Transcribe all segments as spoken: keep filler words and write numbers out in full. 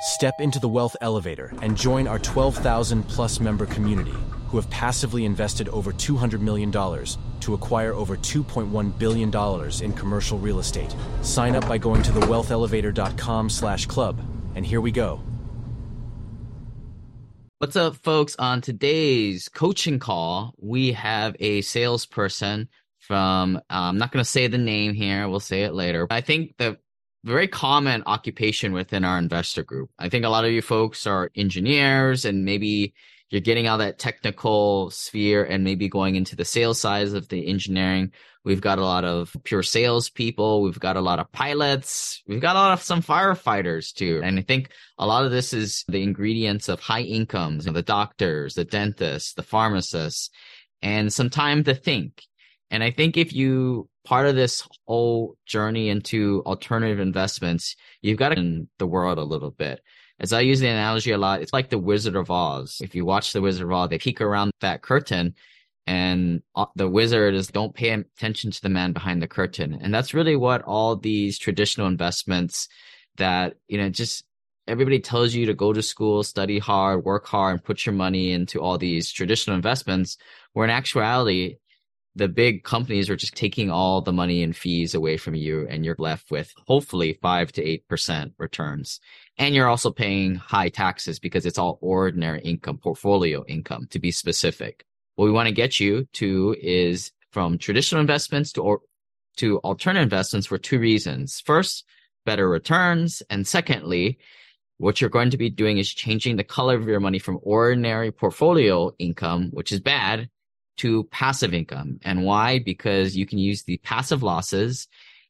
Step into the Wealth Elevator and join our twelve thousand plus member community who have passively invested over two hundred million dollars to acquire over two point one billion dollars in commercial real estate. Sign up by going to the wealth elevator dot com slash club. And here we go. What's up, folks? On today's coaching call, we have a salesperson from, uh, I'm not going to say the name here. We'll say it later. I think the very common occupation within our investor group. I think a lot of you folks are engineers and maybe you're getting out of that technical sphere and maybe going into the sales side of the engineering. We've got a lot of pure sales people. We've got a lot of pilots. We've got a lot of some firefighters too. And I think a lot of this is the ingredients of high incomes, the doctors, the dentists, the pharmacists, and some time to think. And I think if you part of this whole journey into alternative investments, you've got to in the world a little bit. As I use the analogy a lot, it's like the Wizard of Oz. If you watch the Wizard of Oz, they peek around that curtain and the wizard is don't pay attention to the man behind the curtain. And that's really what all these traditional investments that, you know, just everybody tells you to go to school, study hard, work hard, and put your money into all these traditional investments, where in actuality, the big companies are just taking all the money and fees away from you, and you're left with hopefully five to eight percent returns. And you're also paying high taxes because it's all ordinary income, portfolio income to be specific. What we want to get you to is from traditional investments to or, to alternative investments for two reasons. First, better returns. And secondly, what you're going to be doing is changing the color of your money from ordinary portfolio income, which is bad, to passive income. And why? Because you can use the passive losses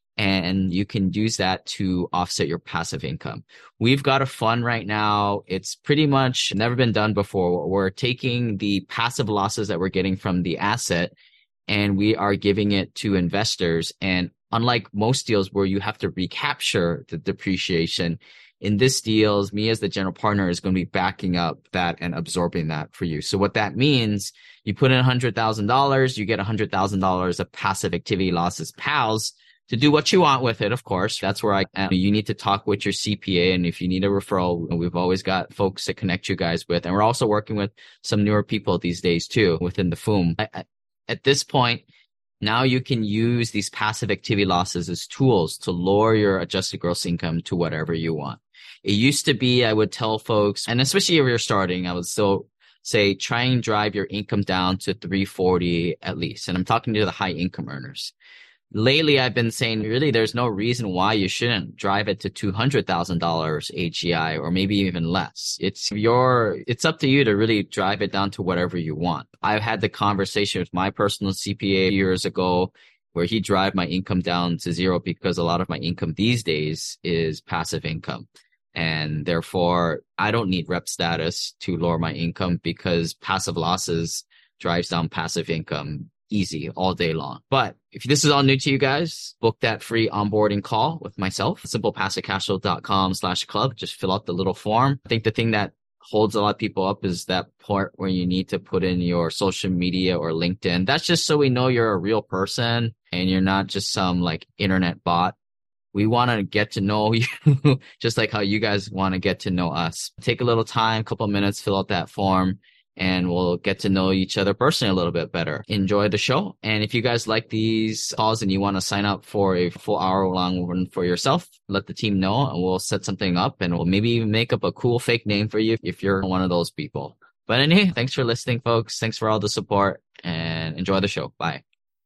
and you can use that to offset your passive income. We've got a fund right now. It's pretty much never been done before. We're taking the passive losses that we're getting from the asset and we are giving it to investors. And unlike most deals where you have to recapture the depreciation, in this deal, me as the general partner is going to be backing up that and absorbing that for you. So what that means, you put in one hundred thousand dollars, you get one hundred thousand dollars of passive activity losses, P A Ls, to do what you want with it, of course. That's where I am. You need to talk with your C P A. And if you need a referral, we've always got folks to connect you guys with. And we're also working with some newer people these days too within the F O O M. At this point, now you can use these passive activity losses as tools to lower your adjusted gross income to whatever you want. It used to be, I would tell folks, and especially if you're starting, I would still say, try and drive your income down to three forty at least. And I'm talking to the high income earners. Lately, I've been saying, really, there's no reason why you shouldn't drive it to two hundred thousand dollars A G I or maybe even less. It's your, it's up to you to really drive it down to whatever you want. I've had the conversation with my personal C P A years ago where he drive my income down to zero because a lot of my income these days is passive income. And therefore, I don't need rep status to lower my income because passive losses drives down passive income easy all day long. But if this is all new to you guys, book that free onboarding call with myself, simple passive cash flow dot com slash club. Just fill out the little form. I think the thing that holds a lot of people up is that part where you need to put in your social media or LinkedIn. That's just so we know you're a real person and you're not just some like internet bot. We want to get to know you just like how you guys want to get to know us. Take a little time, a couple of minutes, fill out that form, and we'll get to know each other personally a little bit better. Enjoy the show. And if you guys like these calls and you want to sign up for a full hour long one for yourself, let the team know and we'll set something up and we'll maybe even make up a cool fake name for you if you're one of those people. But anyway, thanks for listening, folks. Thanks for all the support and enjoy the show. Bye.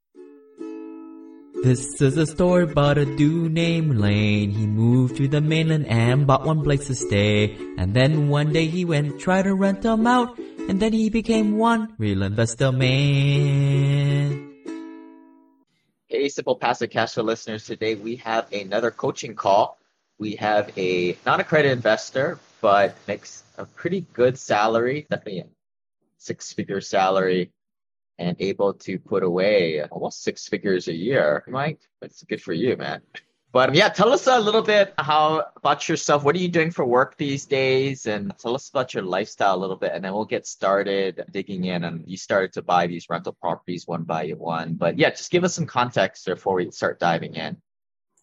This is a story about a dude named Lane. He moved to the mainland and bought one place to stay. And then one day he went, tried to rent them out. And then he became one real investor man. Hey, Simple Passive Cash Flow listeners. Today we have another coaching call. We have a non-accredited investor, but makes a pretty good salary, definitely a six-figure salary, and able to put away almost six figures a year. Mike, that's good for you, man. But yeah, tell us a little bit how about yourself. What are you doing for work these days? And tell us about your lifestyle a little bit, and then we'll get started digging in. And you started to buy these rental properties one by one. But yeah, just give us some context before we start diving in.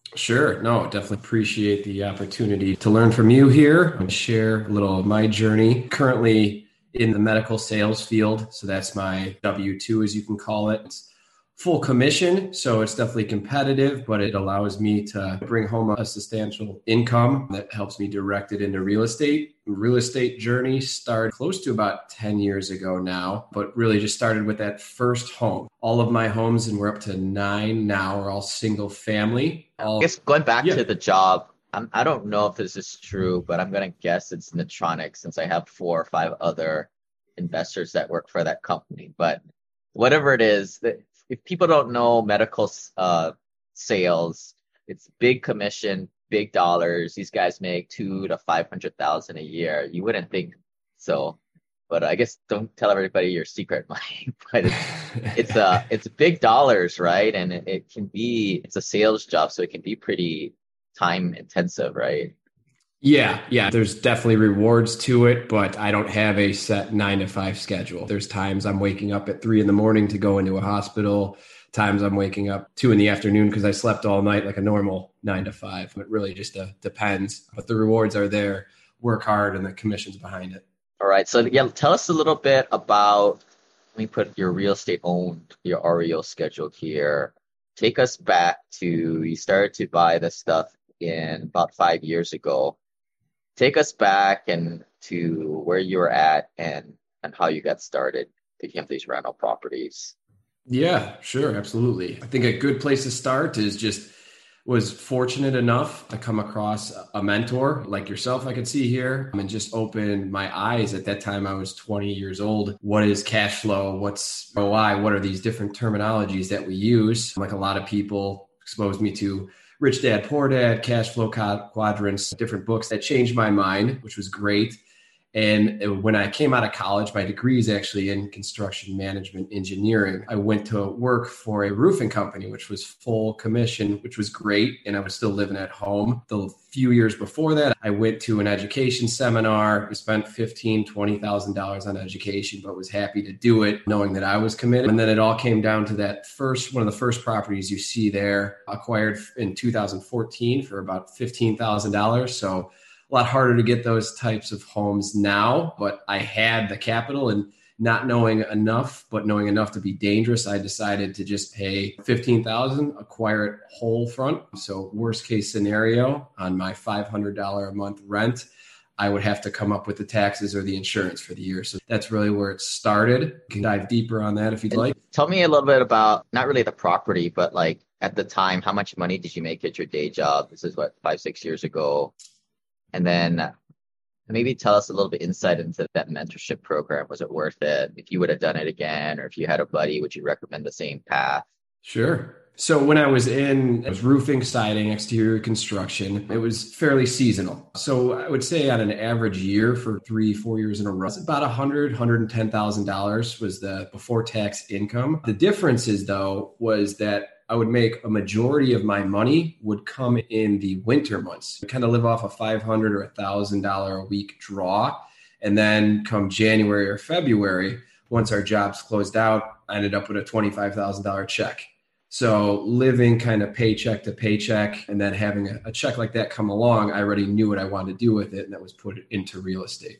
Sure. No, definitely appreciate the opportunity to learn from you here and share a little of my journey. Currently in the medical sales field. So that's my W two, as you can call it. It's full commission. So it's definitely competitive, but it allows me to bring home a substantial income that helps me direct it into real estate. Real estate journey started close to about ten years ago now, but really just started with that first home. All of my homes, and we're up to nine now, are all single family. All, I guess going back yeah. to the job, I'm, I don't know if this is true, but I'm going to guess it's Medtronic since I have four or five other investors that work for that company. But whatever it is, if people don't know medical uh, sales, it's big commission, big dollars. These guys make two to five hundred thousand a year. You wouldn't think so, but I guess don't tell everybody your secret money. But it's it's uh it's big dollars, right? And it, it can be it's a sales job, so it can be pretty time intensive, right? Yeah, yeah. There's definitely rewards to it, but I don't have a set nine to five schedule. There's times I'm waking up at three in the morning to go into a hospital. Times I'm waking up two in the afternoon because I slept all night like a normal nine to five. It really just uh, depends. But the rewards are there. Work hard and the commission's behind it. All right. So yeah, tell us a little bit about, let me put your real estate owned, your R E O schedule here. Take us back to, you started to buy this stuff in about five years ago. Take us back and to where you were at and, and how you got started picking up these rental properties. Yeah, sure. Absolutely. I think a good place to start is just was fortunate enough to come across a mentor like yourself I could see here and just opened my eyes. At that time, I was twenty years old. What is cash flow? What's R O I? What are these different terminologies that we use? Like a lot of people exposed me to Rich Dad, Poor Dad, Cash Flow Quadrants, different books that changed my mind, which was great. And when I came out of college, my degree is actually in construction management engineering. I went to work for a roofing company, which was full commission, which was great. And I was still living at home. The few years before that, I went to an education seminar. I spent fifteen thousand dollars, twenty thousand dollars on education, but was happy to do it knowing that I was committed. And then it all came down to that first, one of the first properties you see there, acquired in two thousand fourteen for about fifteen thousand dollars. So a lot harder to get those types of homes now, but I had the capital, and not knowing enough, but knowing enough to be dangerous, I decided to just pay fifteen thousand dollars, acquire it whole front. So worst case scenario, on my five hundred dollars a month rent, I would have to come up with the taxes or the insurance for the year. So that's really where it started. You can dive deeper on that if you'd like. Tell me a little bit about, not really the property, but like at the time, how much money did you make at your day job? This is what, five, six years ago. And then maybe tell us a little bit insight into that mentorship program. Was it worth it? If you would have done it again, or if you had a buddy, would you recommend the same path? Sure. So when I was in I was roofing, siding, exterior construction, it was fairly seasonal. So I would say on an average year for three, four years in a row, about one hundred thousand dollars, one hundred ten thousand dollars was the before tax income. The difference is though, was that I would make a majority of my money would come in the winter months. I kind of live off a five hundred dollars or one thousand dollars a week draw. And then come January or February, once our jobs closed out, I ended up with a twenty-five thousand dollars check. So living kind of paycheck to paycheck, and then having a, a check like that come along, I already knew what I wanted to do with it, and that was put it into real estate.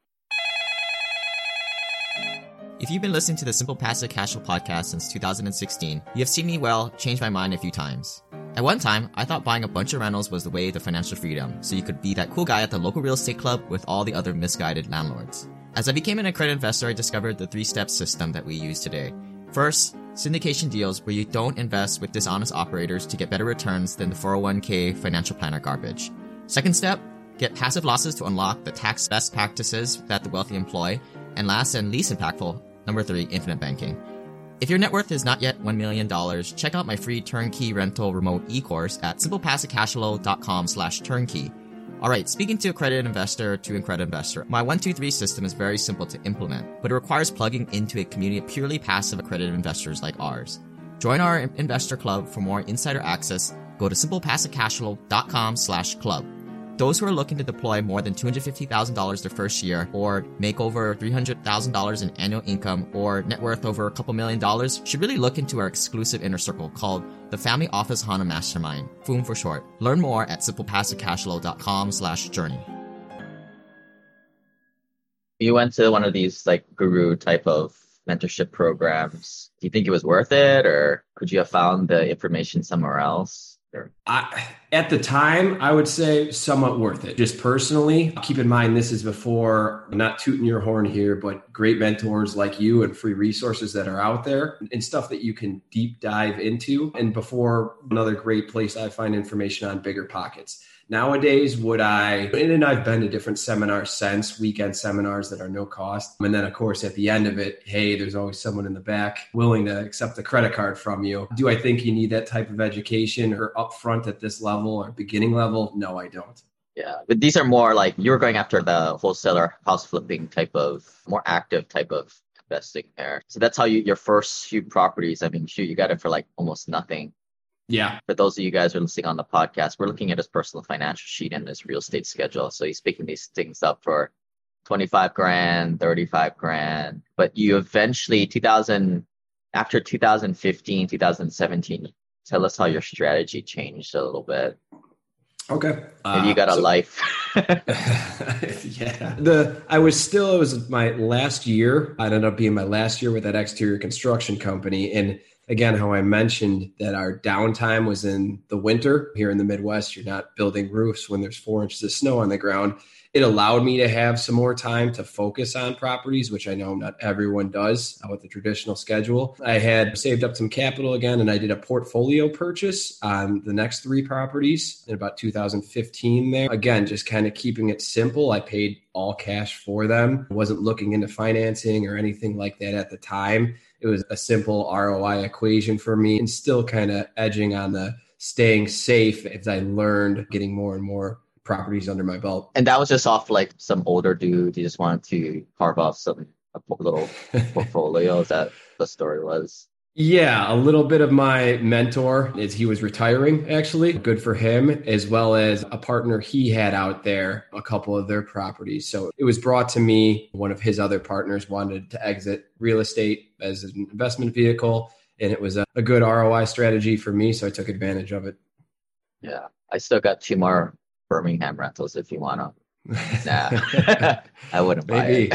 If you've been listening to the Simple Passive Cashflow podcast since two thousand sixteen, you have seen me, well, change my mind a few times. At one time, I thought buying a bunch of rentals was the way to financial freedom, so you could be that cool guy at the local real estate club with all the other misguided landlords. As I became an accredited investor, I discovered the three-step system that we use today. First, syndication deals where you don't invest with dishonest operators to get better returns than the four oh one k financial planner garbage. Second step, get passive losses to unlock the tax best practices that the wealthy employ. And last and least impactful, number three, infinite banking. If your net worth is not yet one million dollars, check out my free turnkey rental remote e-course at simplepassivecashflow.com slash turnkey. Alright, speaking to accredited investor to accredited investor, my one two three system is very simple to implement, but it requires plugging into a community of purely passive accredited investors like ours. Join our investor club for more insider access. Go to simplepassivecashflow.com slash club. Those who are looking to deploy more than two hundred fifty thousand dollars their first year, or make over three hundred thousand dollars in annual income, or net worth over a couple million dollars should really look into our exclusive inner circle called the Family Office HANA Mastermind, F O O M for short. Learn more at simplepassivecashflow.com slash journey. You went to one of these like guru type of mentorship programs. Do you think it was worth it, or could you have found the information somewhere else? Or... I, at the time, I would say somewhat worth it. Just personally, keep in mind, this is before, I'm not tooting your horn here, but great mentors like you and free resources that are out there and stuff that you can deep dive into. And before, another great place I find information on BiggerPockets. Nowadays, would I, and I've been to different seminars since, weekend seminars that are no cost. And then, of course, at the end of it, hey, there's always someone in the back willing to accept a credit card from you. Do I think you need that type of education or upfront at this level or beginning level? No, I don't. Yeah, but these are more like you're going after the wholesaler house flipping type of, more active type of investing there. So that's how you, your first few properties, I mean, shoot, you got it for like almost nothing. Yeah. For those of you guys who are listening on the podcast, we're looking at his personal financial sheet and his real estate schedule. So he's picking these things up for twenty-five grand, thirty-five grand. But you eventually, two thousand, after two thousand fifteen, two thousand seventeen, tell us how your strategy changed a little bit. Okay. Maybe you got a uh, so, life. yeah. The I was still, it was my last year. I ended up being my last year with that exterior construction company. And again, how I mentioned that our downtime was in the winter here in the Midwest. You're not building roofs when there's four inches of snow on the ground. It allowed me to have some more time to focus on properties, which I know not everyone does with the traditional schedule. I had saved up some capital again, and I did a portfolio purchase on the next three properties in about two thousand fifteen there. Again, just kind of keeping it simple. I paid all cash for them. I wasn't looking into financing or anything like that at the time. It was a simple R O I equation for me, and still kind of edging on the staying safe as I learned getting more and more properties under my belt. And that was just off like some older dude. You just wanted to carve off some a little portfolio. Is that the story was? Yeah, a little bit of my mentor is he was retiring, actually. Good for him, as well as a partner he had out there, a couple of their properties. So it was brought to me. One of his other partners wanted to exit real estate as an investment vehicle, and it was a, a good R O I strategy for me. So I took advantage of it. Yeah, I still got two more Birmingham rentals if you want to. Nah, I wouldn't buy Maybe.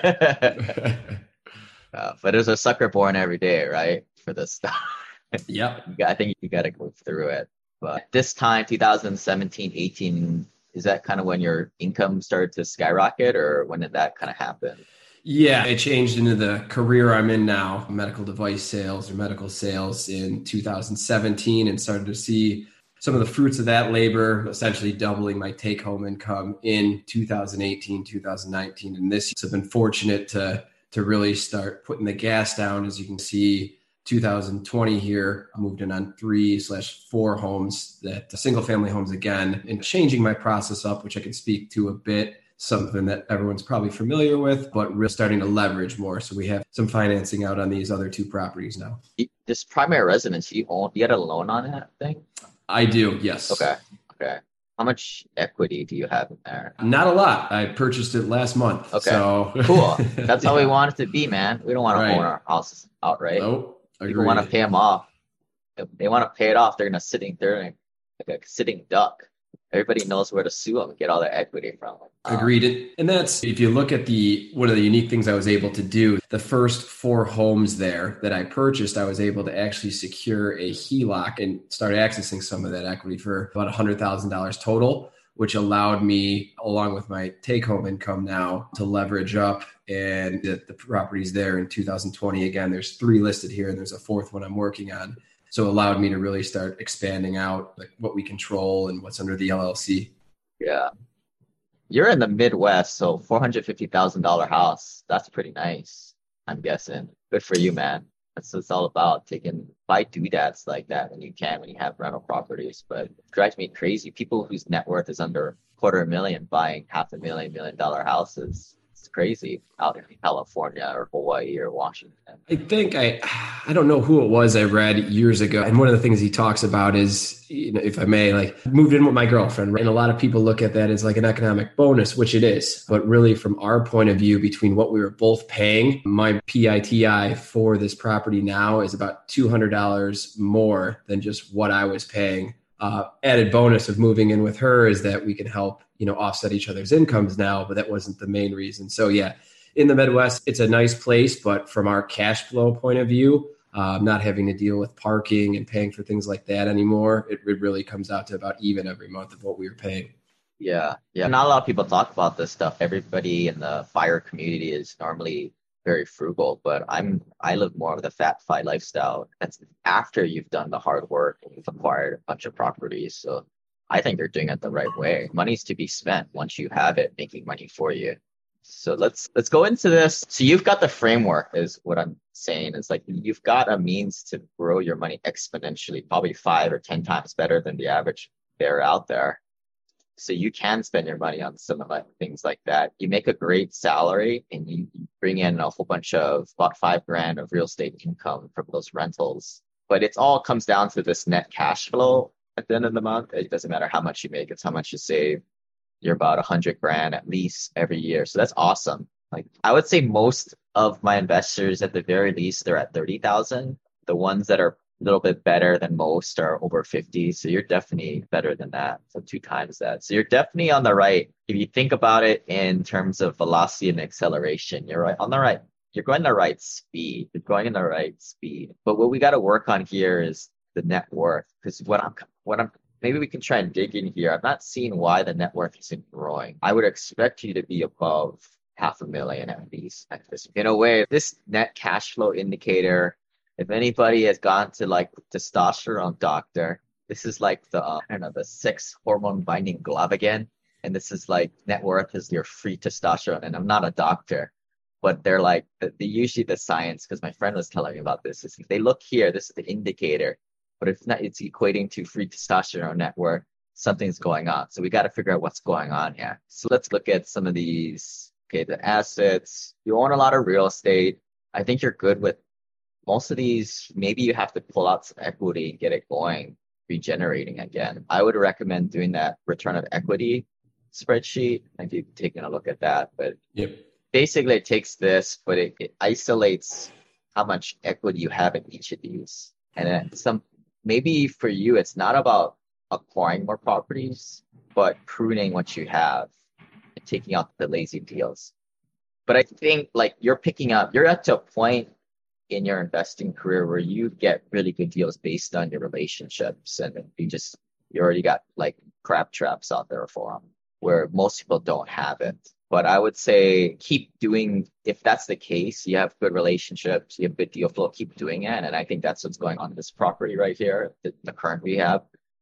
it. uh, but there's a sucker born every day, right? For this stuff. Yep. You got, I think you got to go through it. But this time, two thousand seventeen, eighteen, is that kind of when your income started to skyrocket, or when did that kind of happen? Yeah, it changed into the career I'm in now, medical device sales or medical sales in two thousand seventeen, and started to see some of the fruits of that labor, essentially doubling my take-home income in two thousand eighteen, two thousand nineteen. And this year, I've been fortunate to, to really start putting the gas down. As you can see, two thousand twenty here, I moved in on three slash four homes, that single family homes again, and changing my process up, which I can speak to a bit, something that everyone's probably familiar with, but really starting to leverage more. So we have some financing out on these other two properties now. This primary residence, you own, you had a loan on that thing? I do, yes. Okay. Okay. How much equity do you have in there? Not a lot. I purchased it last month. Okay. So cool. That's yeah. how we want it to be, man. We don't want Right. to own our houses outright. Nope. People want to pay them off. If they want to pay it off, they're gonna sitting there like a sitting duck. Everybody knows where to sue them and get all their equity from. Um, Agreed. And that's, if you look at the, one of the unique things I was able to do, the first four homes there that I purchased, I was able to actually secure a H E L O C and start accessing some of that equity for about one hundred thousand dollars total, which allowed me, along with my take-home income now, to leverage up. And the, the properties there in two thousand twenty, again, there's three listed here, and there's a fourth one I'm working on. So it allowed me to really start expanding out like what we control and what's under the L L C. Yeah. You're in the Midwest, so four hundred fifty thousand dollars house. That's pretty nice, I'm guessing. Good for you, man. That's what it's all about. Taking, buy doodads like that when you can, when you have rental properties. But it drives me crazy. People whose net worth is under quarter a million buying half a million, million dollar houses. It's It's crazy out in California or Hawaii or Washington. I think I, I don't know who it was I read years ago. And one of the things he talks about is, you know, if I may, like moved in with my girlfriend, right? And a lot of people look at that as like an economic bonus, which it is. But really from our point of view, between what we were both paying, my P I T I for this property now is about two hundred dollars more than just what I was paying. Uh, added bonus of moving in with her is that we can help, you know, offset each other's incomes now, but that wasn't the main reason. So yeah, in the Midwest, it's a nice place, but from our cash flow point of view, uh, not having to deal with parking and paying for things like that anymore, it, it really comes out to about even every month of what we were paying. Yeah. Yeah. Not a lot of people talk about this stuff. Everybody in the FIRE community is normally very frugal, but I'm I live more of the fat fi lifestyle. That's after you've done the hard work and you've acquired a bunch of properties. So I think you're doing it the right way. Money's to be spent once you have it making money for you. So let's let's go into this. So you've got the framework is what I'm saying. It's like you've got a means to grow your money exponentially, probably five or ten times better than the average bear out there. So you can spend your money on some of like things like that. You make a great salary and you bring in a whole bunch of about five grand of real estate income from those rentals. But it all comes down to this net cash flow at the end of the month. It doesn't matter how much you make, it's how much you save. You're about a hundred grand at least every year. So that's awesome. Like I would say most of my investors at the very least, they're at thirty thousand. The ones that are a little bit better than most are over fifty. So you're definitely better than that. So two times that. So you're definitely on the right. If you think about it in terms of velocity and acceleration, you're right on the right. You're going the right speed. You're going in the right speed. But what we got to work on here is the net worth. Because what I'm, what I'm, maybe we can try and dig in here. I'm not seeing why the net worth isn't growing. I would expect you to be above half a million at least. In a way, this net cash flow indicator, if anybody has gone to like testosterone doctor, this is like the, uh, I don't know, the sex hormone binding glove again. And this is like net worth is your free testosterone. And I'm not a doctor, but they're like, the, the usually the science, because my friend was telling me about this, is if they look here, this is the indicator. But if not, it's equating to free testosterone net worth, something's going on. So we got to figure out what's going on here. So let's look at some of these. Okay, the assets. You own a lot of real estate. I think you're good with most of these. Maybe you have to pull out some equity and get it going, regenerating again. I would recommend doing that return of equity spreadsheet. If you've taken a look at that, but yep. Basically it takes this, but it, it isolates how much equity you have in each of these. And then some, maybe for you, it's not about acquiring more properties, but pruning what you have and taking out the lazy deals. But I think like you're picking up, you're at to a point in your investing career where you get really good deals based on your relationships, and you just you already got like crab traps out there for them where most people don't have it. But I would say keep doing, if that's the case, you have good relationships, you have good deal flow, keep doing it. And I think that's what's going on in this property right here, the, the current we have.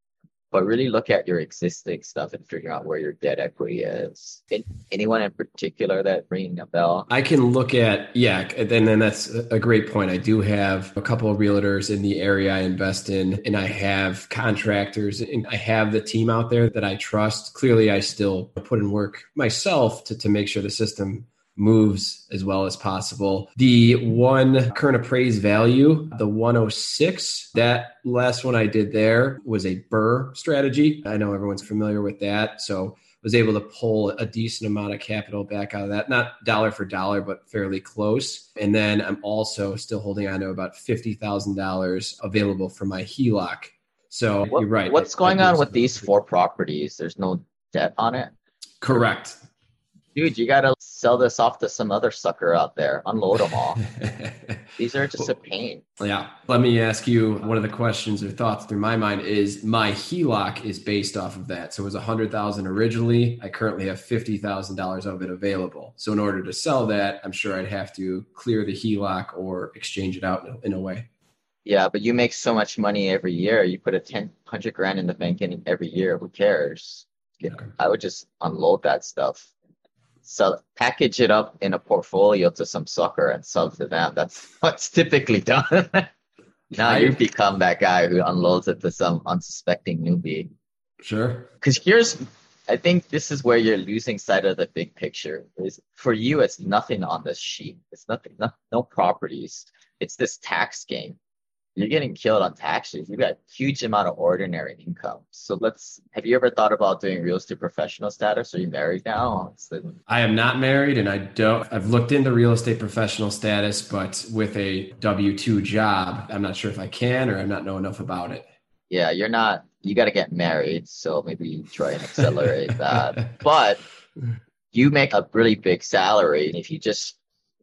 But really look at your existing stuff and figure out where your debt equity is. In, anyone in particular that ringing a bell? I can look at, yeah, and then that's a great point. I do have a couple of realtors in the area I invest in, and I have contractors, and I have the team out there that I trust. Clearly, I still put in work myself to, to make sure the system moves as well as possible. The one current appraised value, the one oh six, that last one I did there was a BRRRR strategy. I know everyone's familiar with that. So was able to pull a decent amount of capital back out of that, not dollar for dollar, but fairly close. And then I'm also still holding on to about fifty thousand dollars available for my H E L O C. So what, you're right. What's going on with these four properties? There's no debt on it? Correct. Dude, you got to sell this off to some other sucker out there. Unload them all. These are just a pain. Yeah. Let me ask you, one of the questions or thoughts through my mind is my H E L O C is based off of that. So it was one hundred thousand dollars originally. I currently have fifty thousand dollars of it available. So in order to sell that, I'm sure I'd have to clear the H E L O C or exchange it out in a, in a way. Yeah, but you make so much money every year. You put a ten, one hundred grand in the bank in every year. Who cares? Okay. I would just unload that stuff. So package it up in a portfolio to some sucker and sell to them. That's what's typically done. Now you become that guy who unloads it to some unsuspecting newbie. Sure. Because here's I think this is where you're losing sight of the big picture. Is for you, it's nothing on this sheet. It's nothing, no, no properties. It's this tax game. You're getting killed on taxes. You've got a huge amount of ordinary income. So let's, have you ever thought about doing real estate professional status? Are you married now? The... I am not married and I don't, I've looked into real estate professional status, but with a W two job, I'm not sure if I can, or I not know enough about it. Yeah, you're not, you got to get married. So maybe try and accelerate that. But you make a really big salary. And if you just,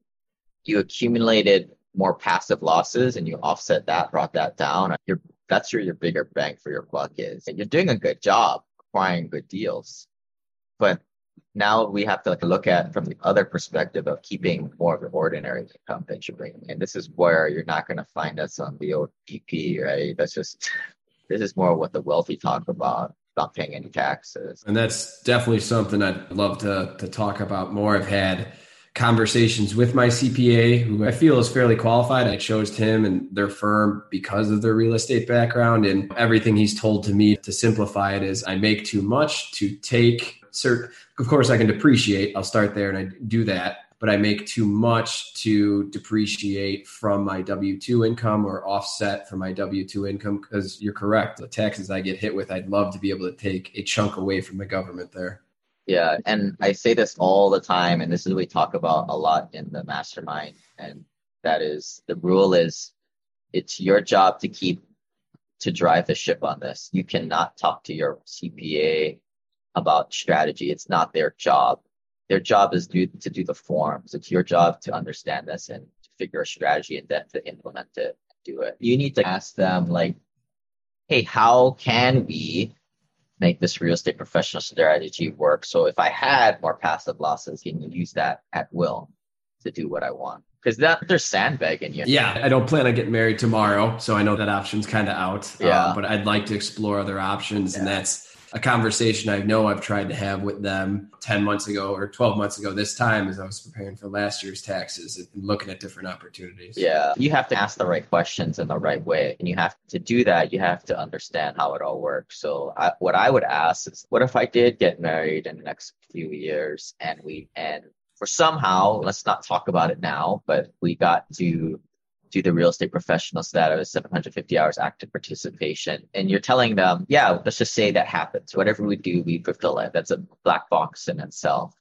you accumulated more passive losses and you offset that, brought that down, you're, that's where your bigger bang for your buck is. And you're doing a good job acquiring good deals. But now we have to like look at from the other perspective of keeping more of the ordinary income that you're bringing in. This is where you're not going to find us on the O T P, right? That's just, this is more what the wealthy talk about, not paying any taxes. And that's definitely something I'd love to, to talk about more. I've had conversations with my C P A, who I feel is fairly qualified. I chose him and their firm because of their real estate background, and everything he's told to me, to simplify it, is I make too much to take certain, of course I can depreciate. I'll start there and I do that, but I make too much to depreciate from my W two income or offset from my W two income. Because you're correct. The taxes I get hit with, I'd love to be able to take a chunk away from the government there. Yeah. And I say this all the time, and this is what we talk about a lot in the mastermind. And that is, the rule is, it's your job to keep, to drive the ship on this. You cannot talk to your C P A about strategy. It's not their job. Their job is do, to do the forms. It's your job to understand this and to figure a strategy and then to implement it and do it. You need to ask them like, hey, how can we make this real estate professional strategy work? So if I had more passive losses, can you use that at will to do what I want? Because that they're sandbagging you. Yeah, I don't plan on getting married tomorrow, so I know that option's kind of out. Yeah, uh, but I'd like to explore other options, yeah. And that's a conversation I know I've tried to have with them ten months ago or twelve months ago this time, as I was preparing for last year's taxes and looking at different opportunities. Yeah, you have to ask the right questions in the right way. And you have to do that. You have to understand how it all works. So I, what I would ask is, what if I did get married in the next few years and we, and for somehow, let's not talk about it now, but we got to do the real estate professional status, seven hundred fifty hours active participation. And you're telling them, yeah, let's just say that happens. Whatever we do, we fulfill it. That's a black box in itself.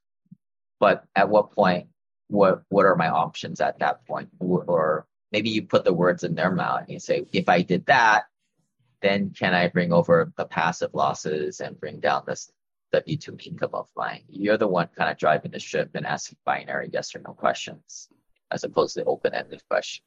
But at what point, what what are my options at that point? Or maybe you put the words in their mouth and you say, if I did that, then can I bring over the passive losses and bring down this W two income of mine? You're the one kind of driving the ship and asking binary yes or no questions, as opposed to open-ended questions.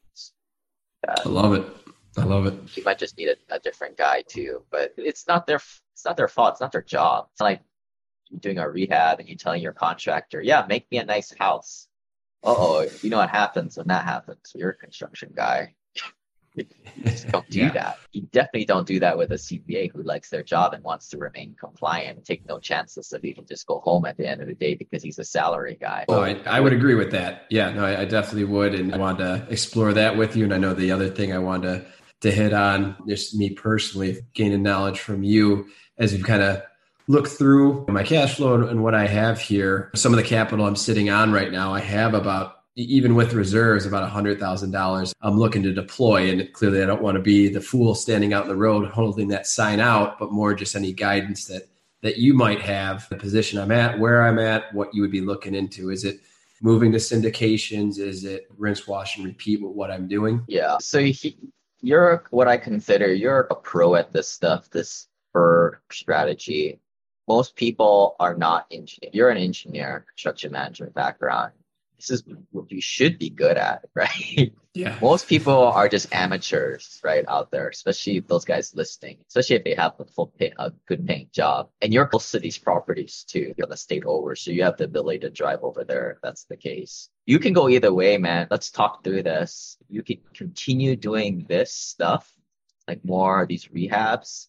Uh, I love it. I love it. You might just need a, a different guy too, but it's not their it's not their fault. It's not their job. It's like you're doing a rehab and you're telling your contractor, "Yeah, make me a nice house." Uh oh, you know what happens when that happens? You're a construction guy. You just don't do yeah. that. You definitely don't do that with a C P A who likes their job and wants to remain compliant and take no chances that he can just go home at the end of the day because he's a salary guy. Oh, I, I would agree with that. Yeah, no, I, I definitely would. And I wanted to explore that with you. And I know the other thing I wanted to, to hit on, just me personally, gaining knowledge from you as you've kind of looked through my cash flow and what I have here. Some of the capital I'm sitting on right now, I have about, even with reserves, about one hundred thousand dollars I'm looking to deploy. And clearly I don't want to be the fool standing out in the road holding that sign out, but more just any guidance that that you might have, the position I'm at, where I'm at, what you would be looking into. Is it moving to syndications? Is it rinse, wash, and repeat with what I'm doing? Yeah. So he, you're what I consider, you're a pro at this stuff, this per strategy. Most people are not engineers. You're an engineer, construction management background. This is what you should be good at, right? Yeah. Most people are just amateurs, right, out there, especially those guys listening, especially if they have a full pay, a good paying job. And you're close to these properties too. You're the state over, so you have the ability to drive over there if that's the case. You can go either way, man. Let's talk through this. You can continue doing this stuff, like more of these rehabs,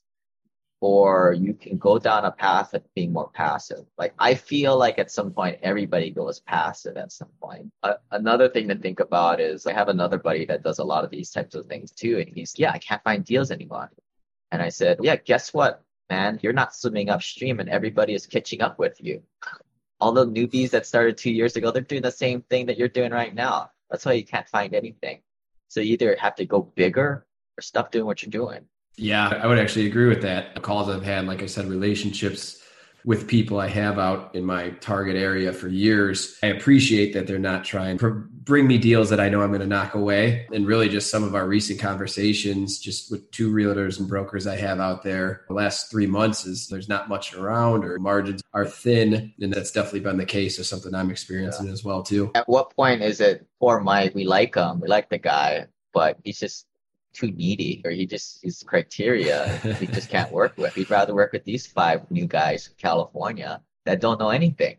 or you can go down a path of being more passive. Like, I feel like at some point, everybody goes passive at some point. Uh, another thing to think about is I have another buddy that does a lot of these types of things too. And he's, yeah, I can't find deals anymore. And I said, yeah, guess what? man. You're not swimming upstream and everybody is catching up with you. All the newbies that started two years ago, they're doing the same thing that you're doing right now. That's why you can't find anything. So you either have to go bigger or stop doing what you're doing. Yeah, I would actually agree with that. The calls I've had, like I said, relationships with people I have out in my target area for years. I appreciate that they're not trying to bring me deals that I know I'm going to knock away. And really just some of our recent conversations, just with two realtors and brokers I have out there the last three months is there's not much around or margins are thin. And that's definitely been the case of something I'm experiencing yeah. as well too. At what point is it, poor Mike, we like him, we like the guy, but he's just too needy, or he just his criteria he just can't work with. He'd rather work with these five new guys from California that don't know anything.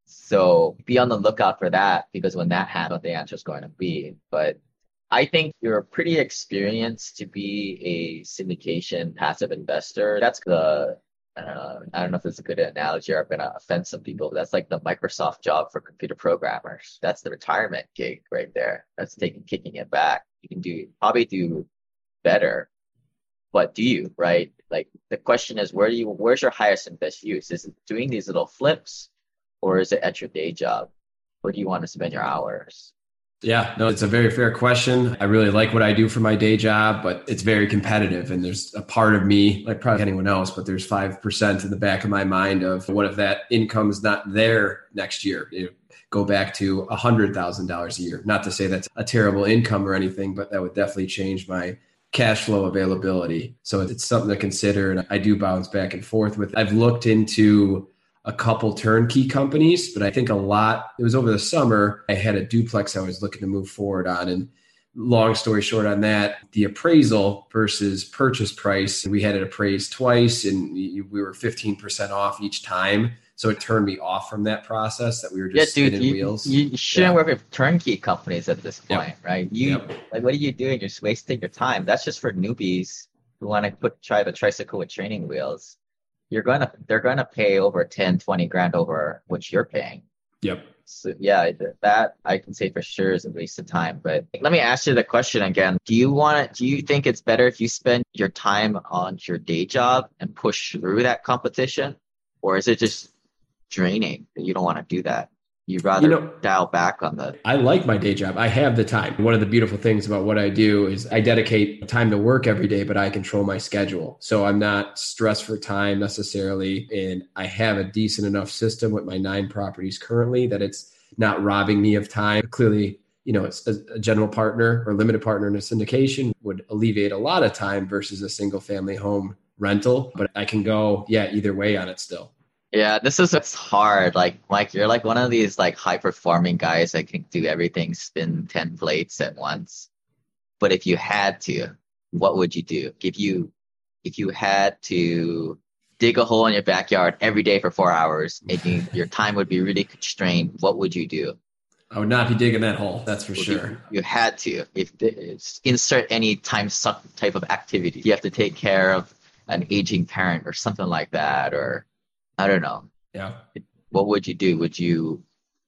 So be on the lookout for that, because when that happens, the answer is going to be. But I think you're pretty experienced to be a syndication passive investor. That's the uh, I don't know if it's a good analogy or I'm going to offend some people. But that's like the Microsoft job for computer programmers. That's the retirement gig right there. That's taking kicking it back. You can do probably do better, but do you, right? Like the question is, where do you, where's your highest and best use? Is it doing these little flips, or is it at your day job? Where do you want to spend your hours? Yeah, no, it's a very fair question. I really like what I do for my day job, but it's very competitive. And there's a part of me, like probably anyone else, but there's five percent in the back of my mind of what if that income is not there next year? You know, go back to one hundred thousand dollars a year. Not to say that's a terrible income or anything, but that would definitely change my cash flow availability. So it's something to consider. And I do bounce back and forth with. I've looked into a couple turnkey companies, but I think a lot, it was over the summer, I had a duplex I was looking to move forward on. And long story short on that, the appraisal versus purchase price, we had it appraised twice and we were fifteen percent off each time. So it turned me off from that process that we were just yeah, dude, spinning you, wheels. You shouldn't yeah. work with turnkey companies at this point, yep. right? You yep. like, what are you doing? You're just wasting your time. That's just for newbies who want to put try the tricycle with training wheels. You're gonna they're gonna pay over ten, twenty grand over what you're paying. Yep. So yeah, that I can say for sure is a waste of time. But let me ask you the question again. Do you want to, do you think it's better if you spend your time on your day job and push through that competition? Or is it just draining that you don't want to do that? You'd rather you know, dial back on the... I like my day job. I have the time. One of the beautiful things about what I do is I dedicate time to work every day, but I control my schedule. So I'm not stressed for time necessarily. And I have a decent enough system with my nine properties currently that it's not robbing me of time. Clearly, you know, it's a, a general partner or limited partner in a syndication would alleviate a lot of time versus a single family home rental. But I can go, yeah, either way on it still. Yeah, this is it's hard. Like, Mike, you're like one of these like high performing guys that can do everything, spin ten plates at once. But if you had to, what would you do? If you if you had to dig a hole in your backyard every day for four hours and you, your time would be really constrained, what would you do? I would not be digging that hole. That's for if sure. You, you had to. If insert any time suck type of activity, you have to take care of an aging parent or something like that, or I don't know. Yeah. What would you do? Would you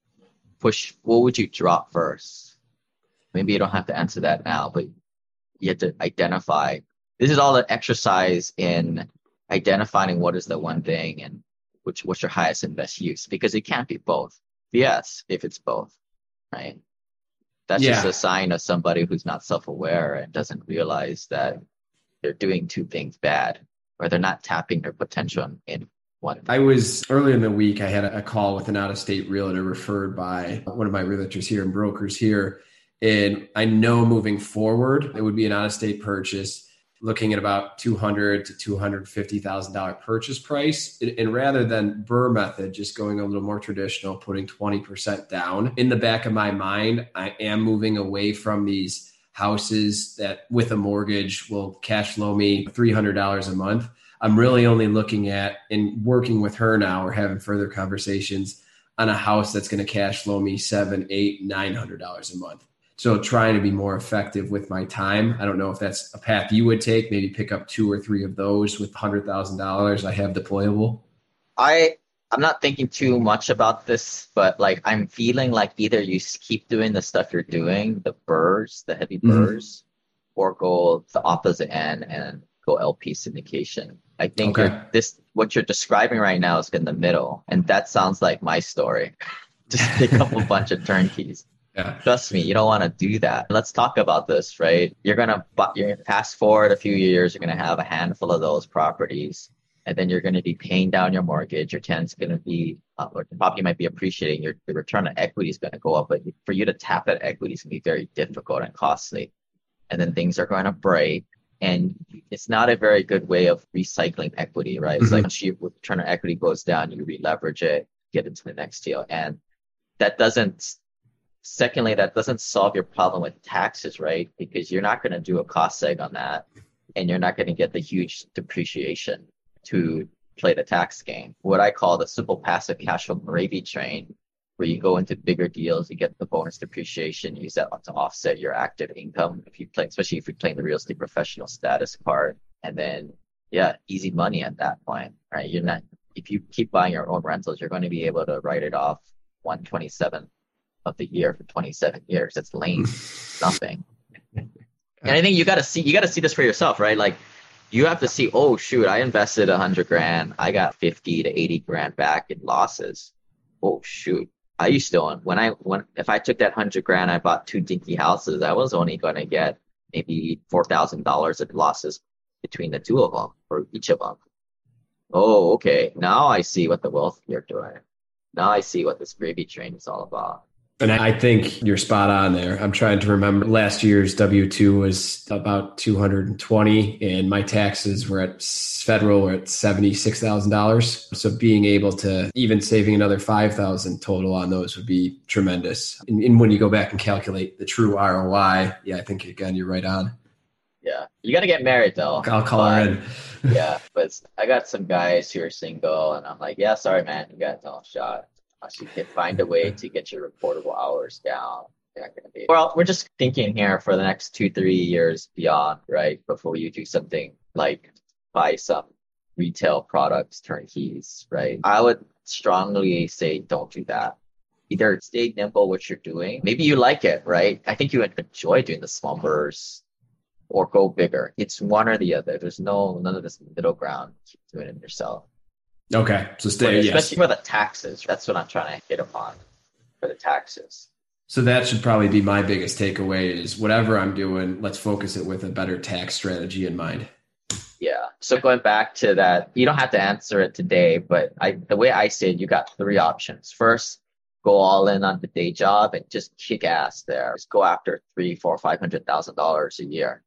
push? What would you drop first? Maybe you don't have to answer that now, but you have to identify. This is all the exercise in identifying what is the one thing and which what's your highest and best use, because it can't be both. Yes, if it's both, right? That's yeah. just a sign of somebody who's not self-aware and doesn't realize that they're doing two things bad, or they're not tapping their potential in one. I was earlier in the week, I had a call with an out-of-state realtor referred by one of my realtors here and brokers here. And I know moving forward, it would be an out-of-state purchase, looking at about two hundred thousand to two hundred fifty thousand dollars purchase price. And rather than Burr method, just going a little more traditional, putting twenty percent down, in the back of my mind, I am moving away from these houses that with a mortgage will cash flow me three hundred dollars a month. I'm really only looking at and working with her now or having further conversations on a house that's going to cash flow me seven, eight, nine hundred dollars a month. So trying to be more effective with my time. I don't know if that's a path you would take, maybe pick up two or three of those with one hundred thousand dollars I have deployable. I, I'm not thinking too much about this, but like I'm feeling like either you keep doing the stuff you're doing, the burrs, the heavy burrs, mm-hmm. or go the opposite end and typical L P syndication. I think Okay. you're, this what you're describing right now is in the middle, and that sounds like my story. Just pick up a bunch of turnkeys. Yeah. Trust me, you don't want to do that. Let's talk about this, right? You're gonna you're gonna fast forward a few years. You're gonna have a handful of those properties, and then you're gonna be paying down your mortgage. Your tenant's gonna be, uh, or the property might be appreciating. Your, your return on equity is gonna go up, but for you to tap that equity is gonna be very difficult and costly. And then things are going to break, and it's not a very good way of recycling equity, right? It's Mhm. like once your return on equity goes down, you re-leverage it, get into the next deal, and that doesn't. Secondly, that doesn't solve your problem with taxes, right? Because you're not going to do a cost seg on that, and you're not going to get the huge depreciation to play the tax game. What I call the simple passive cash flow gravy train, where you go into bigger deals, you get the bonus depreciation, use that to offset your active income. If you play, especially if you're playing the real estate professional status card, and then yeah, easy money at that point, right? You're not. If you keep buying your own rentals, you're going to be able to write it off one twenty-seven of the year for twenty-seven years. It's lame, nothing. And I think you got to see, you got to see this for yourself, right? Like you have to see, oh shoot, I invested a hundred grand, I got fifty to eighty grand back in losses. Oh shoot, I used to own when I when if I took that hundred grand, I bought two dinky houses. I was only going to get maybe four thousand dollars in losses between the two of them or each of them. Oh, okay, now I see what the wealth you're doing. Now I see what this gravy train is all about. And I think you're spot on there. I'm trying to remember last year's W two was about two hundred twenty and my taxes were at federal were at seventy-six thousand dollars. So being able to even saving another five thousand total on those would be tremendous. And, and when you go back and calculate the true R O I, yeah, I think again, you're right on. Yeah. You got to get married though. I'll call her in. Yeah. But I got some guys who are single and I'm like, yeah, sorry, man, you got no shot. Unless you can find a way to get your reportable hours down. You're not gonna be. Well, we're just thinking here for the next two, three years beyond, right? Before you do something like buy some retail products, turnkeys, right? I would strongly say don't do that. Either stay nimble what you're doing. Maybe you like it, right? I think you would enjoy doing the small bursts or go bigger. It's one or the other. There's no none of this middle ground. Keep doing it yourself. Okay. So stay, especially yes. for the taxes. That's what I'm trying to hit upon for the taxes. So that should probably be my biggest takeaway is whatever I'm doing, let's focus it with a better tax strategy in mind. Yeah. So going back to that, you don't have to answer it today, but I, the way I see it, you got three options. First, go all in on the day job and just kick ass there. Just go after three, four, five hundred thousand dollars a year,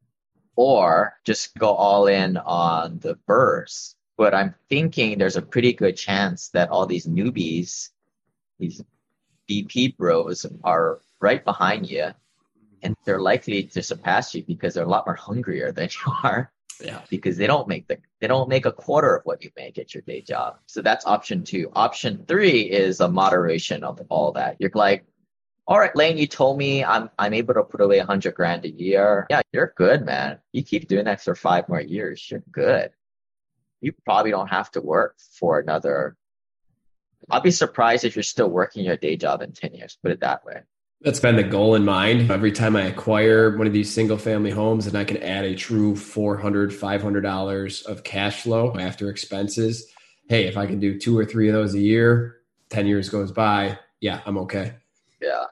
or just go all in on the burst. But I'm thinking there's a pretty good chance that all these newbies, these B P bros, are right behind you, and they're likely to surpass you because they're a lot more hungrier than you are. Yeah. Because they don't make the they don't make a quarter of what you make at your day job. So that's option two. Option three is a moderation of all that. You're like, all right, Lane, you told me I'm I'm able to put away a hundred grand a year. Yeah, you're good, man. You keep doing that for five more years, you're good. You probably don't have to work for another. I'll be surprised if you're still working your day job in ten years, put it that way. That's been the goal in mind. Every time I acquire one of these single family homes and I can add a true four hundred dollars, five hundred dollars of cash flow after expenses. Hey, if I can do two or three of those a year, ten years goes by. Yeah, I'm okay. Yeah.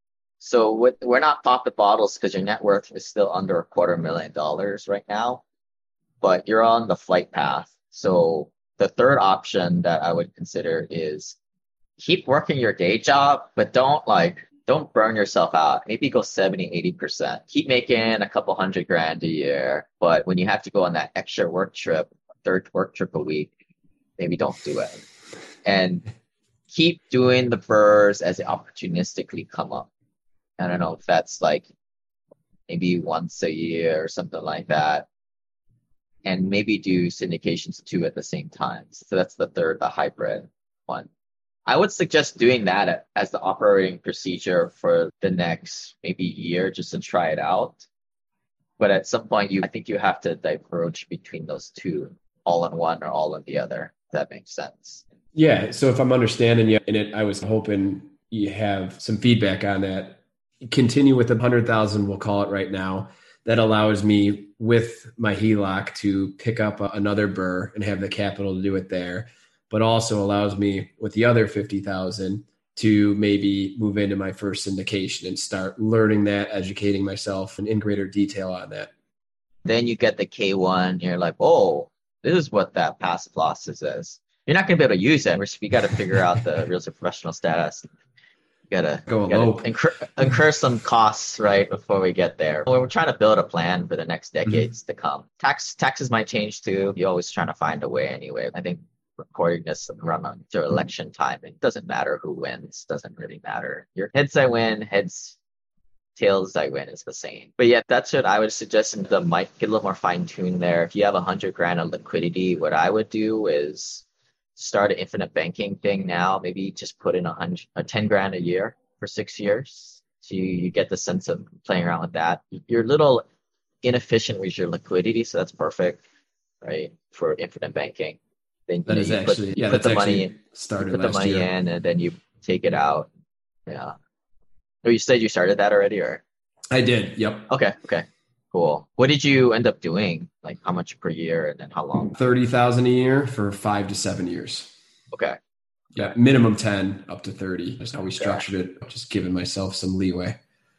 So with, we're not popping bottles because your net worth is still under a quarter million dollars right now, but you're on the flight path. So the third option that I would consider is keep working your day job, but don't like, don't burn yourself out. Maybe go seventy, eighty percent. Keep making a couple hundred grand a year. But when you have to go on that extra work trip, third work trip a week, maybe don't do it. And keep doing the burrs as they opportunistically come up. I don't know if that's like maybe once a year or something like that. And maybe do syndications too at the same time. So that's the third, the hybrid one. I would suggest doing that as the operating procedure for the next maybe year just to try it out. But at some point, you I think you have to diverge between those two, all in one or all in the other. If that makes sense. Yeah. So if I'm understanding you in it, I was hoping you have some feedback on that. Continue with the one hundred thousand, we'll call it right now. that allows me with my H E L O C to pick up a, another B R R and have the capital to do it there, but also allows me with the other fifty thousand to maybe move into my first syndication and start learning that, educating myself and in greater detail on that. Then you get the K one, you're like, oh, this is what that passive losses is. You're not going to be able to use it. You got to figure out the real estate professional status. You gotta, Go you gotta elope. incur, incur some costs, right, before we get there. We're trying to build a plan for the next decades mm-hmm. to come. Tax taxes might change too. You're always trying to find a way anyway. I think recording this around to election time, it doesn't matter who wins. Doesn't really matter. Your heads I win, heads tails I win is the same. But yeah, that's what I would suggest. And the might get a little more fine tuned there. If you have a hundred grand of liquidity, what I would do is start an infinite banking thing now. Maybe just put in a hundred, a ten grand a year for six years. So you, you get the sense of playing around with that. You're a little inefficient with your liquidity, so that's perfect, right? For infinite banking. Then that you, is know, you actually put, yeah, put that's the money actually started you put the last money year. in, and then you take it out. Yeah. Oh, you said you started that already, or? I did. Yep. Okay. Okay. Cool. What did you end up doing? Like how much per year, and then how long? Thirty thousand a year for five to seven years. Okay. Yeah, minimum ten, up to thirty. That's how we structured it. Just giving myself some leeway.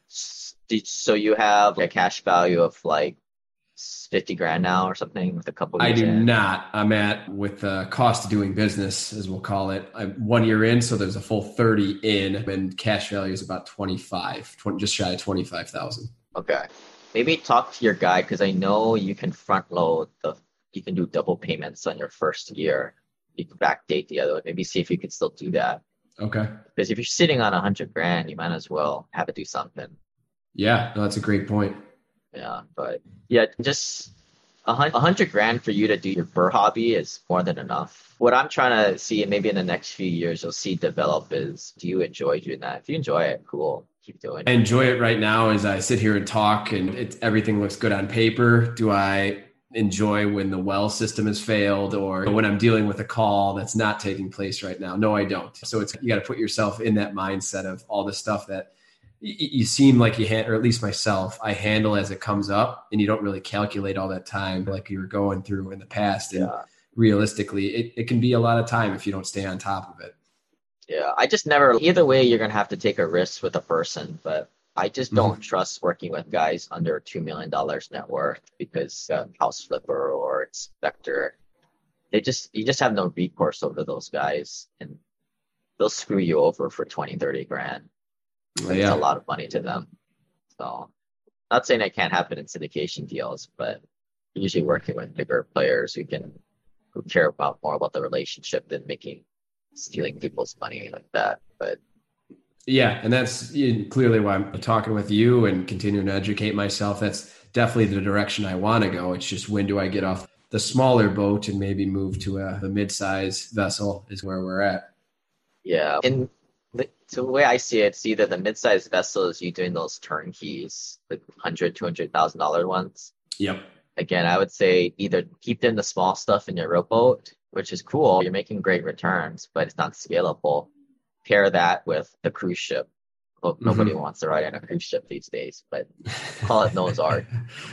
So you have a cash value of like fifty grand now or something with a couple of I years do in? not. I'm at, with the cost of doing business, as we'll call it, I'm one year in, so there's a full thirty in, and cash value is about twenty-five, twenty, just shy of twenty-five thousand. Okay. Maybe talk to your guy, because I know you can front load the, you can do double payments on your first year. You can backdate the other one. Maybe see if you can still do that. Okay. Because if you're sitting on a hundred grand, you might as well have to do something. Yeah, no, that's a great point. Yeah, but yeah, just a hundred grand for you to do your B R R hobby is more than enough. What I'm trying to see, and maybe in the next few years you'll see develop, is do you enjoy doing that? If you enjoy it, cool, keep doing it. I enjoy it right now as I sit here and talk, and it's, everything looks good on paper. Do I enjoy when the well system has failed, or when I'm dealing with a call that's not taking place right now? No, I don't. So it's, you got to put yourself in that mindset of all the stuff that you seem like you hand, or at least myself, I handle as it comes up, and you don't really calculate all that time like you were going through in the past. And yeah. realistically, it, it can be a lot of time if you don't stay on top of it. Yeah. I just never, either way, you're going to have to take a risk with a person, but I just don't mm-hmm. trust working with guys under two million dollars net worth, because uh, house flipper or inspector, they just, you just have no recourse over those guys, and they'll screw you over for twenty, thirty grand. It's yeah. a lot of money to them. So not saying it can't happen in syndication deals, but usually working with bigger players who can, who care about more about the relationship than making, stealing people's money like that. But yeah, and that's clearly why I'm talking with you and continuing to educate myself. That's definitely the direction I want to go. It's just, when do I get off the smaller boat and maybe move to a, a mid-size vessel is where we're at. Yeah. And the, so the way I see it, it's either the mid-sized vessel is you doing those turnkeys, like one hundred thousand dollars, two hundred thousand dollars ones. Yep. Again, I would say either keep them the small stuff in your rowboat, which is cool. You're making great returns, but it's not scalable. Pair that with the cruise ship. Well, mm-hmm. Nobody wants to ride on a cruise ship these days, but call it Noah's Ark.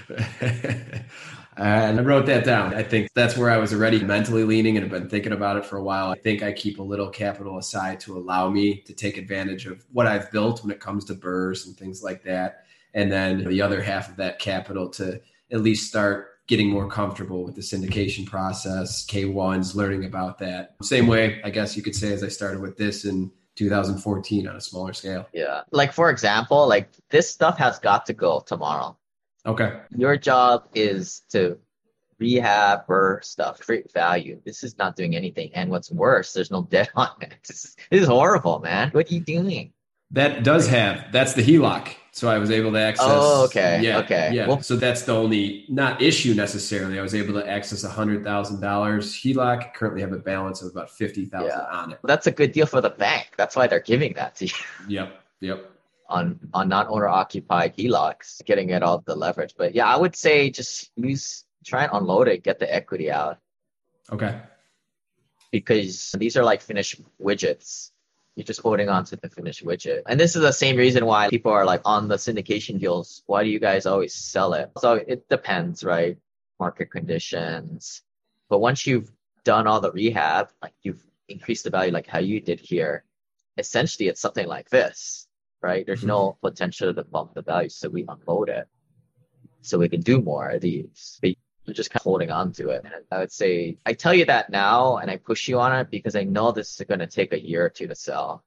And I wrote that down. I think that's where I was already mentally leaning and have been thinking about it for a while. I think I keep a little capital aside to allow me to take advantage of what I've built when it comes to B R R Rs and things like that. And then the other half of that capital to at least start getting more comfortable with the syndication process, K ones, learning about that. Same way, I guess you could say, as I started with this in two thousand fourteen on a smaller scale. Yeah. Like, for example, like this stuff has got to go tomorrow. Okay. Your job is to rehab B R R stuff, create value. This is not doing anything. And what's worse, there's no debt on it. This is, this is horrible, man. What are you doing? That does have, that's the H E L O C. So I was able to access. Oh, okay. Yeah. Okay. Yeah. Well, so that's the only, not issue necessarily. I was able to access one hundred thousand dollars H E L O C. Currently have a balance of about fifty thousand dollars yeah. on it. That's a good deal for the bank. That's why they're giving that to you. Yep. Yep. On, on non-owner occupied H E L O Cs, getting it all the leverage. But yeah, I would say just use, try and unload it, get the equity out. Okay. Because these are like finished widgets. You're just holding on to the finished widget. And this is the same reason why people are like on the syndication deals. Why do you guys always sell it? So it depends, right? Market conditions. But once you've done all the rehab, like you've increased the value like how you did here, essentially it's something like this, right? There's no potential to bump the value, so we unload it so we can do more of these. But you're just kind of holding on to it. And I would say, I tell you that now and I push you on it because I know this is going to take a year or two to sell.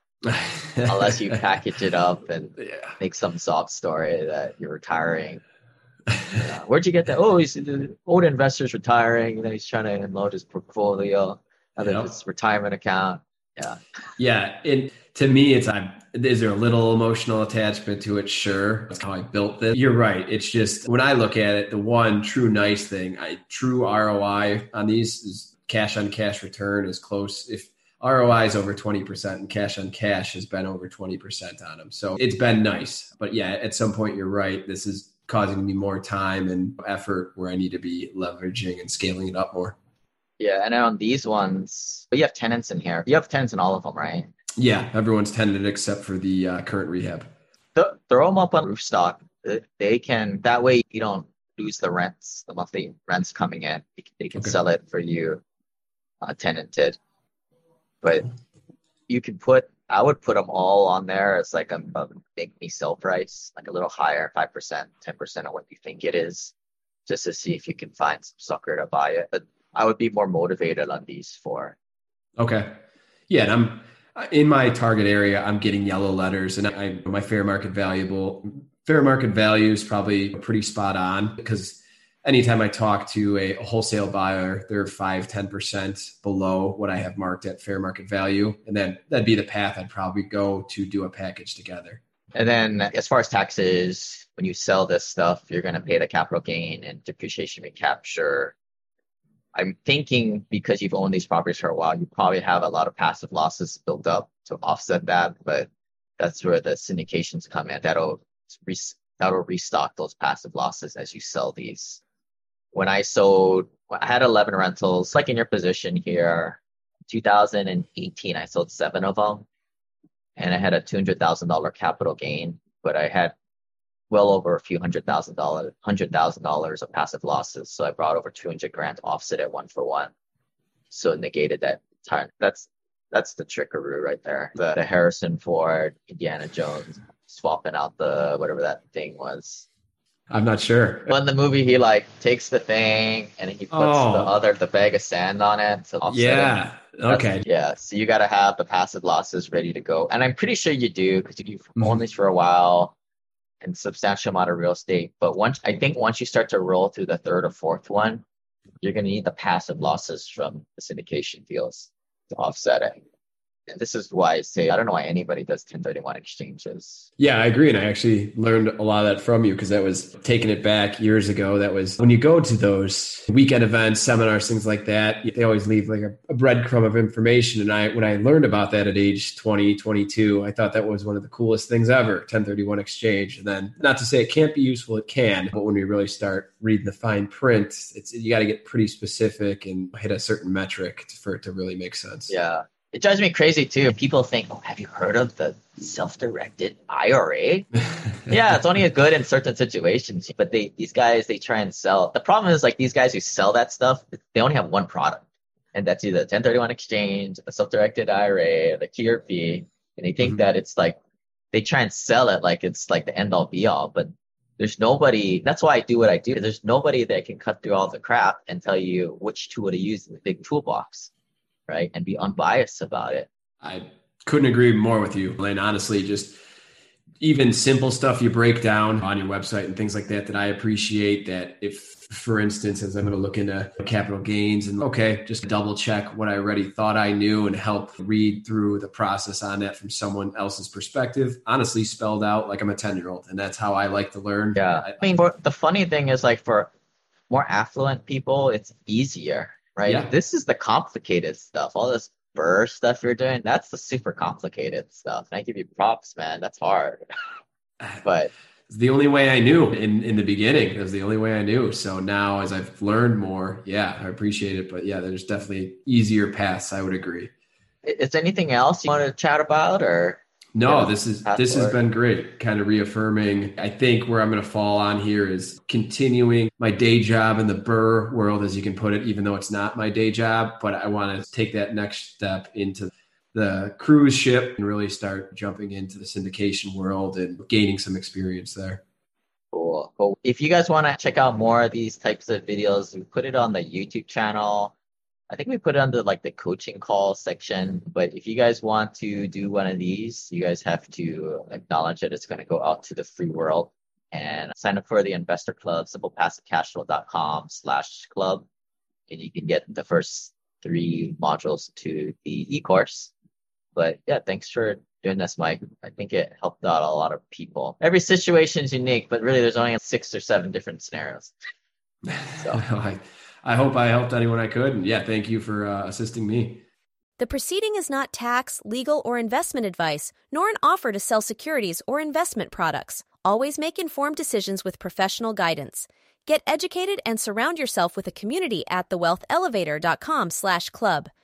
Unless you package it up and yeah. make some sob story that you're retiring. Yeah. Where'd you get that? Oh, he's the old investor's retiring, and then he's trying to unload his portfolio out of yep. his retirement account. Yeah. Yeah. And to me, it's, I'm, is there a little emotional attachment to it? Sure. That's how I built this. You're right. It's just, when I look at it, the one true nice thing, I true R O I on these is cash on cash return is close. If R O I is over twenty percent and cash on cash has been over twenty percent on them. So it's been nice. But yeah, at some point, you're right. This is causing me more time and effort where I need to be leveraging and scaling it up more. Yeah. And on these ones, you have tenants in here. You have tenants in all of them, right? Yeah. Everyone's tenanted except for the uh, current rehab. Th- throw them up on Roofstock. They can, that way you don't lose the rents, the monthly rents coming in. They can okay. sell it for you uh, tenanted. But you can put, I would put them all on there as like a, a make me sell price, like a little higher, five percent, ten percent of what you think it is, just to see if you can find some sucker to buy it. But I would be more motivated on these four. Okay. Yeah. And I'm in my target area, I'm getting yellow letters and I, my fair market valuable, fair market value is probably pretty spot on because anytime I talk to a wholesale buyer, they're five, ten percent below what I have marked at fair market value. And then that'd be the path I'd probably go to do a package together. And then as far as taxes, when you sell this stuff, you're going to pay the capital gain and depreciation recapture. I'm thinking because you've owned these properties for a while, you probably have a lot of passive losses built up to offset that. But that's where the syndications come in. That'll, that'll restock those passive losses as you sell these. When I sold, I had eleven rentals, like in your position here, two thousand eighteen, I sold seven of them and I had a two hundred thousand dollars capital gain, but I had well over a few hundred thousand dollars, hundred thousand dollars of passive losses. So I brought over two hundred grand to offset it one for one. So it negated that time. That's, that's the trickaroo right there. The, the Harrison Ford, Indiana Jones, swapping out the, whatever that thing was. I'm not sure. Well, in the movie, he like takes the thing and he puts oh. the other, the bag of sand on it to offset yeah. it. Okay. Yeah. So you got to have the passive losses ready to go. And I'm pretty sure you do because you've mm-hmm. owned these for a while and substantial amount of real estate. But once, I think once you start to roll through the third or fourth one, you're going to need the passive losses from the syndication deals to offset it. And this is why I say, I don't know why anybody does ten thirty-one exchanges. Yeah, I agree. And I actually learned a lot of that from you because that was taking it back years ago. That was when you go to those weekend events, seminars, things like that, they always leave like a, a breadcrumb of information. And I, when I learned about that at age twenty, twenty-two, I thought that was one of the coolest things ever, ten thirty-one exchange. And then not to say it can't be useful, it can. But when we really start reading the fine print, it's you got to get pretty specific and hit a certain metric for it to really make sense. Yeah. It drives me crazy too. People think, oh, have you heard of the self-directed I R A? Yeah, it's only good in certain situations. But they, these guys, they try and sell. The problem is like these guys who sell that stuff, they only have one product. And that's either a ten thirty-one exchange, a self-directed I R A, or the T R P. And they think mm-hmm. that it's like, they try and sell it like it's like the end all be all. But there's nobody, that's why I do what I do. There's nobody that can cut through all the crap and tell you which tool to use in the big toolbox. Right, and be unbiased about it. I couldn't agree more with you, Lane. Honestly, just even simple stuff you break down on your website and things like that, that I appreciate that if, for instance, as I'm going to look into capital gains and okay, just double check what I already thought I knew and help read through the process on that from someone else's perspective, honestly spelled out like I'm a ten year old. And that's how I like to learn. Yeah. I, I mean, for, the funny thing is like for more affluent people, it's easier. Right. Yeah. This is the complicated stuff. All this burr stuff you're doing, that's the super complicated stuff. And I give you props, man. That's hard. But it's the only way I knew in, in the beginning. It was the only way I knew. So now as I've learned more, yeah, I appreciate it. But yeah, there's definitely easier paths. I would agree. Is there anything else you want to chat about, or? No, Yeah, this is path this has forward. been great. Kind of reaffirming. I think where I'm going to fall on here is continuing my day job in the Burr world, as you can put it, even though it's not my day job. But I want to take that next step into the cruise ship and really start jumping into the syndication world and gaining some experience there. Cool. Cool. If you guys want to check out more of these types of videos, we put it on the YouTube channel. I think we put it under like the coaching call section, but if you guys want to do one of these, you guys have to acknowledge that it's going to go out to the free world and sign up for the investor club, simplepassivecashflow.com slash club. And you can get the first three modules to the e-course. But yeah, thanks for doing this, Mike. I think it helped out a lot of people. Every situation is unique, but really there's only six or seven different scenarios. So. I, I hope I helped anyone I could. And yeah, thank you for uh, assisting me. The proceeding is not tax, legal, or investment advice, nor an offer to sell securities or investment products. Always make informed decisions with professional guidance. Get educated and surround yourself with a community at thewealthelevator.com slash club.